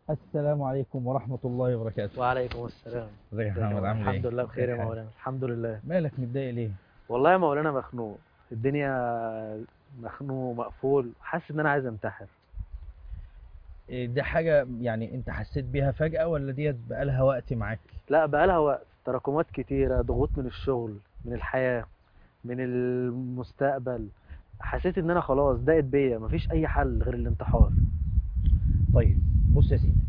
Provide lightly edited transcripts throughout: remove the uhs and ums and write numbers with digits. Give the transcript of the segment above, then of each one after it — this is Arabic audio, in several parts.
السلام عليكم ورحمة الله وبركاته. وعليكم السلام. ازيك يا ازيك يا محمد، مولانا؟ عامل ايه؟ الحمد لله بخير يا ازيك يا حاج؟ مولانا، الحمد لله. مالك متضايق ليه؟ والله يا مولانا مخنوق الدنيا، مخنوق مقفول، حاسس ان انا عايز انتحر. إيه ده؟ حاجة يعني انت حسيت بيها فجأة ولا ديت بقالها وقت معاك؟ لا بقالها وقت، تراكمات كتيرة، ضغوط من الشغل، من الحياة، من المستقبل. حسيت ان انا خلاص ضاقت بيا، مفيش اي حل غير الانتحار. طيب بص يا سيدي،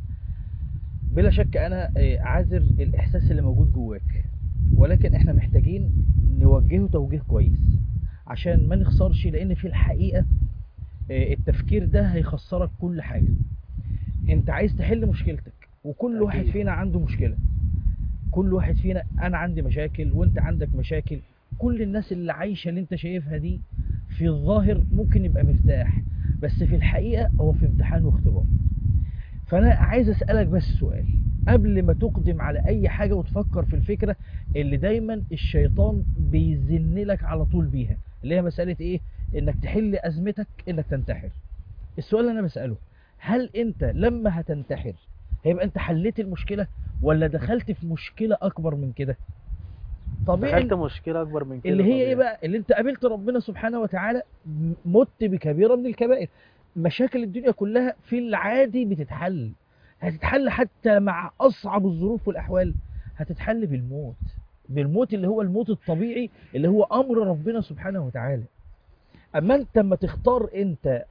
بلا شك انا عاذر الاحساس اللي موجود جواك، ولكن احنا محتاجين نوجهه توجيه كويس عشان ما نخسرش، لان في الحقيقة التفكير ده هيخسرك كل حاجة. انت عايز تحل مشكلتك، وكل واحد اكيد. فينا عنده مشكلة. كل واحد فينا، انا عندي مشاكل وانت عندك مشاكل. كل الناس اللي عايشة اللي انت شايفها دي في الظاهر ممكن يبقى مرتاح، بس في الحقيقة هو في امتحان واختبار. فانا عايز اسألك بس سؤال قبل ما تقدم على اي حاجة وتفكر في الفكرة اللي دايما الشيطان بيزن لك على طول بيها، اللي هي مسألة ايه؟ انك تحل ازمتك انك تنتحر. السؤال اللي انا بسأله، هل انت لما هتنتحر هيبقى انت حليت المشكلة ولا دخلت في مشكلة اكبر من كده؟ دخلت طبيعي. مشكلة اكبر من اللي كده، هي ايه طبيعي. بقى؟ اللي انت قابلت ربنا سبحانه وتعالى، مت بكبيرة من الكبائر. مشاكل الدنيا كلها في العادي بتتحل، هتتحل حتى مع اصعب الظروف والاحوال، هتتحل بالموت. بالموت اللي هو الموت الطبيعي، اللي هو امر ربنا سبحانه وتعالى. اما انت اما تختار انت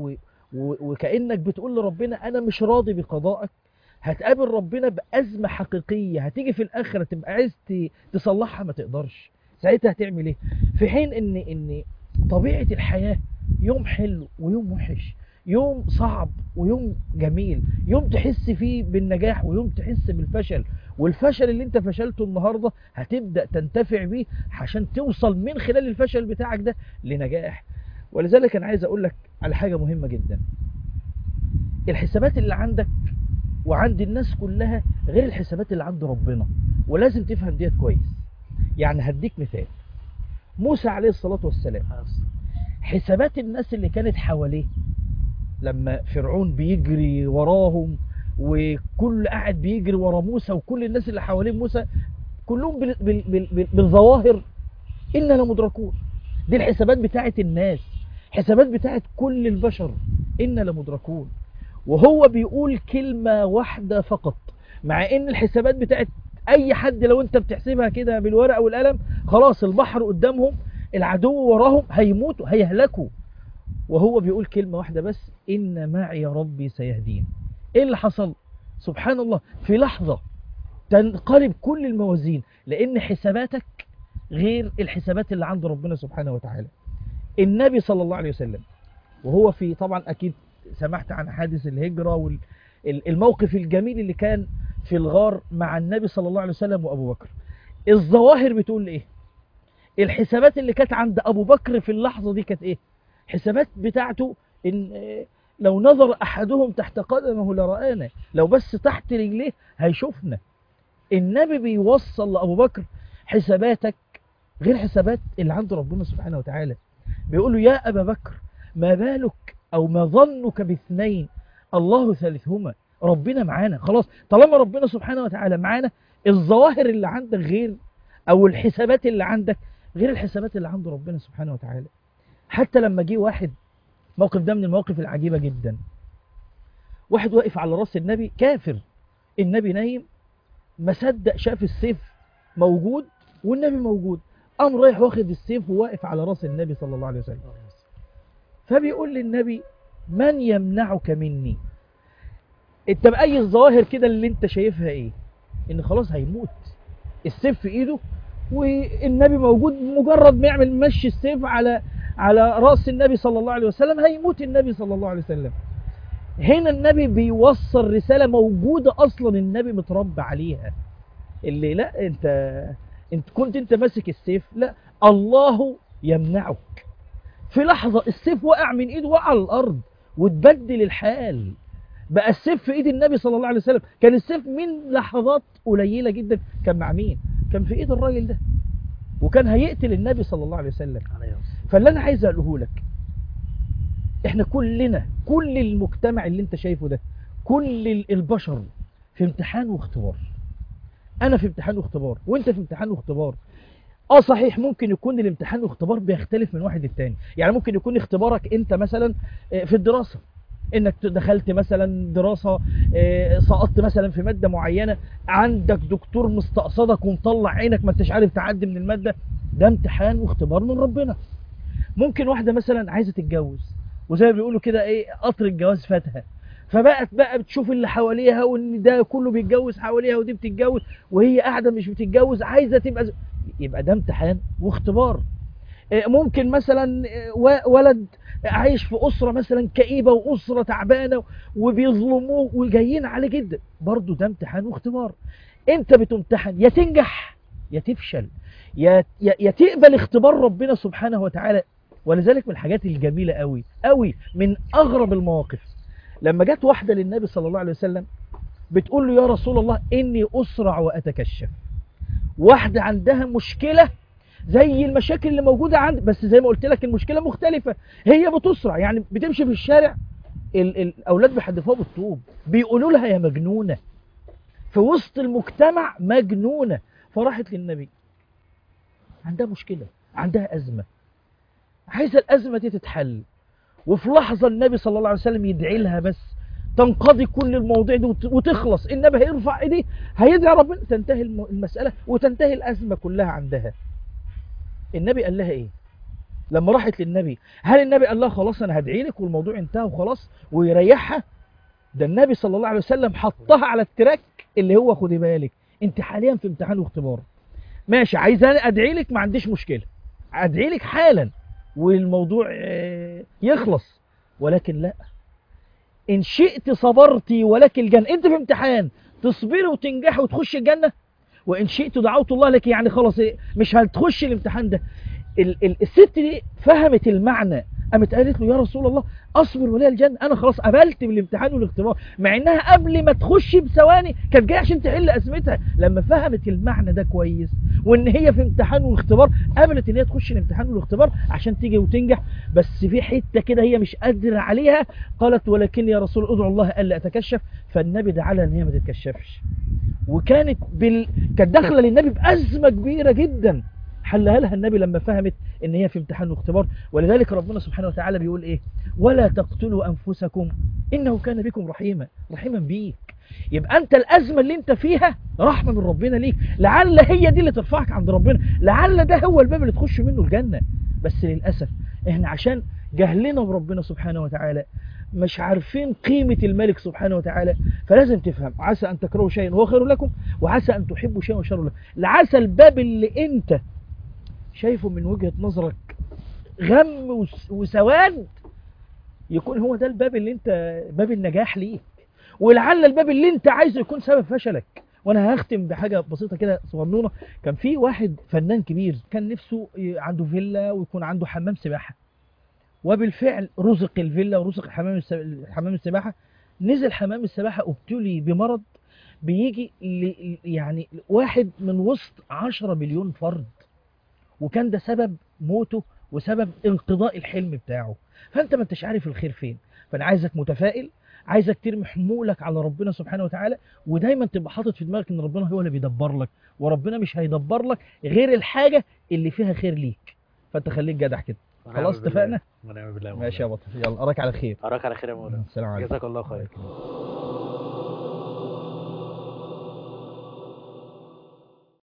وكأنك بتقول لربنا انا مش راضي بقضائك، هتقابل ربنا بأزمة حقيقية، هتيجي في الآخرة تبقى عايز تصلحها ما تقدرش. ساعتها هتعمل ايه؟ في حين ان طبيعة الحياة يوم حلو ويوم وحش، يوم صعب ويوم جميل، يوم تحس فيه بالنجاح ويوم تحس بالفشل. والفشل اللي انت فشلته النهاردة هتبدأ تنتفع بيه عشان توصل من خلال الفشل بتاعك ده لنجاح. ولذلك انا عايز اقول لك على حاجة مهمة جدا. الحسابات اللي عندك وعند الناس كلها غير الحسابات اللي عند ربنا، ولازم تفهم ديت كويس. يعني هديك مثال، موسى عليه الصلاة والسلام، حسابات الناس اللي كانت حواليه لما فرعون بيجري وراهم وكل قاعد بيجري ورا موسى، وكل الناس اللي حوالين موسى كلهم بالظواهر إننا لمدركون. دي الحسابات بتاعت الناس، حسابات بتاعت كل البشر، إننا لمدركون. وهو بيقول كلمة واحدة فقط، مع ان الحسابات بتاعت اي حد لو انت بتحسبها كده بالورقة والقلم، خلاص البحر قدامهم، العدو وراهم، هيموتوا هيهلكوا. وهو بيقول كلمة واحدة بس، ان معي ربي سيهدين. ايه اللي حصل؟ سبحان الله، في لحظة تنقلب كل الموازين، لان حساباتك غير الحسابات اللي عند ربنا سبحانه وتعالى. النبي صلى الله عليه وسلم، وهو في، طبعا اكيد سمعت عن حادث الهجرة والموقف الجميل اللي كان في الغار مع النبي صلى الله عليه وسلم وابو بكر. الظواهر بتقول ايه؟ الحسابات اللي كانت عند ابو بكر في اللحظة دي كانت ايه؟ حسابات بتاعته ان لو نظر احدهم تحت قدمه لرآنا، لو بس تحت رجليه هيشوفنا. النبي بيوصل لابو بكر حساباتك غير حسابات اللي عند ربنا سبحانه وتعالى. بيقول له يا أبا بكر، ما بالك أو ما ظنك باثنين الله ثالثهما. ربنا معانا خلاص، طالما ربنا سبحانه وتعالى معانا، الظواهر اللي عندك غير، أو الحسابات اللي عندك غير الحسابات اللي عند ربنا سبحانه وتعالى. حتى لما جه واحد، موقف ده من المواقف العجيبة جدا، واحد واقف على راس النبي كافر، النبي نايم، ما صدق شاف السيف موجود والنبي موجود، قام رايح واخد السيف وواقف على راس النبي صلى الله عليه وسلم. فبيقول للنبي من يمنعك مني؟ انت بأي الظواهر كده اللي انت شايفها ايه؟ ان خلاص هيموت، السيف في ايده والنبي موجود، مجرد ما يعمل مشي السيف على رأس النبي صلى الله عليه وسلم هيموت النبي صلى الله عليه وسلم. هنا النبي بيوصل رسالة موجودة اصلا النبي متربى عليها، اللي لا انت كنت انت ماسك السيف، لا، الله يمنعك. في لحظة السيف وقع من ايده، وقع على الارض وتبدل الحال، بقى السيف في ايد النبي صلى الله عليه وسلم. كان السيف من لحظات قليلة جدا كان مع مين؟ كان في ايد الراجل ده، وكان هيقتل النبي صلى الله عليه وسلم. فاللي انا عايز اقوله لك، احنا كلنا، كل المجتمع اللي انت شايفه ده، كل البشر في امتحان واختبار. انا في امتحان واختبار، وانت في امتحان واختبار. صحيح ممكن يكون الامتحان واختبار بيختلف من واحد للتاني. يعني ممكن يكون اختبارك انت مثلا في الدراسة، انك دخلت مثلا دراسة، سقطت مثلا في مادة معينة، عندك دكتور مستقصدك ومطلع عينك ما انتش عارف تعدي من المادة، ده امتحان واختبار من ربنا. ممكن واحدة مثلا عايزة تتجوز، وزي ما بيقولوا كده قطر الجواز فاتها، فبقت بقى بتشوف اللي حواليها وان ده كله بيتجوز حواليها ودي بتتجوز وهي قاعدة مش بتتجوز، عايزة تبقى يبقى ده امتحان واختبار. ممكن مثلا ولد عايش في أسرة مثلا كئيبة وأسرة تعبانة وبيظلموه وجايين عليه جدا، برضه ده امتحان واختبار. انت بتمتحن، يا تنجح يا تفشل، يا تقبل اختبار ربنا سبحانه وتعالى. ولذلك من الحاجات الجميلة قوي قوي، من أغرب المواقف، لما جت واحدة للنبي صلى الله عليه وسلم بتقول له يا رسول الله إني أسرع وأتكشف. واحدة عندها مشكلة زي المشاكل اللي موجودة عندي، بس زي ما قلت لك المشكلة مختلفة. هي بتسرع، يعني بتمشي في الشارع الأولاد بيحدفوها بالطوب، بيقولوا لها يا مجنونة، في وسط المجتمع مجنونة. فراحت للنبي، عندها مشكلة، عندها أزمة، عايزة الأزمة دي تتحل. وفي لحظة النبي صلى الله عليه وسلم يدعي لها بس تنقضي كل المواضيع دي وتخلص. النبي هيرفع ايديه هيدعي ربنا، تنتهي المسألة وتنتهي الأزمة كلها عندها. النبي قال لها ايه لما راحت للنبي؟ هل النبي قال لها خلاص انا هدعي لك والموضوع انتهى وخلاص ويريحها؟ ده النبي صلى الله عليه وسلم حطها على التراك اللي هو خدي بالك انت حاليا في امتحان واختبار. ماشي، عايزة ادعي لك، ما عنديش مشكلة، ادعي لك حالا والموضوع يخلص، ولكن لا، ان شئت صبرتي ولك الجنة. انت في امتحان، تصبري وتنجحي وتخش الجنة، وان شئت دعوت الله لك، يعني خلاص مش هتخش الامتحان ده. الست دي فهمت المعنى، قامت قالت له يا رسول الله اصبر ولي الجنة، انا خلاص قبلت بالامتحان والاختبار، مع انها قبل ما تخش بثواني كانت جايه عشان تحل ازمتها. لما فهمت المعنى ده كويس وان هي في امتحان واختبار، قبلت ان هي تخش الامتحان والاختبار عشان تيجي وتنجح. بس في حته كده هي مش قادره عليها، قالت ولكن يا رسول ادعو الله الا اتكشف. فالنبي دعا لها ان هي ما تتكشفش، وكانت كانت داخله للنبي بازمه كبيره جدا، حلها لها النبي لما فهمت ان هي في امتحان واختبار. ولذلك ربنا سبحانه وتعالى بيقول ايه؟ ولا تقتلوا انفسكم انه كان بكم رحيما بيك. يبقى انت الازمه اللي انت فيها رحمه من ربنا ليك، لعل هي دي اللي ترفعك عند ربنا، لعل ده هو الباب اللي تخش منه الجنه. بس للاسف احنا عشان جهلنا بربنا سبحانه وتعالى مش عارفين قيمة الملك سبحانه وتعالى. فلازم تفهم، عسى أن تكرهوا شيئا وهو خير لكم، وعسى أن تحبوا شيئا وشر لكم. لعسى الباب اللي أنت شايفه من وجهة نظرك غم وسواد يكون هو ده الباب اللي أنت باب النجاح ليك، ولعل الباب اللي أنت عايزه يكون سبب فشلك. وأنا هختم بحاجة بسيطة كده صغنونة. كان في واحد فنان كبير كان نفسه عنده فيلا ويكون عنده حمام سباحة، وبالفعل رزق الفيلا ورزق حمام السباحة. نزل حمام السباحة ابتلي بمرض بيجي يعني واحد من وسط 10 مليون فرد، وكان ده سبب موته وسبب انقضاء الحلم بتاعه. فانت ما انتش عارف الخير فين. فانا عايزك متفائل، عايزك ترمي حمولك على ربنا سبحانه وتعالى، ودايما تبقى حاطط في دماغك ان ربنا هو اللي بيدبر لك، وربنا مش هيدبر لك غير الحاجة اللي فيها خير ليك. فانت خليك جدع كده. خلاص اتفقنا؟ ونعم بالله. ماشي يا بطل، يلا اراك على خير. اراك على خير يا مولانا. السلام عليكم. جزاك الله خير.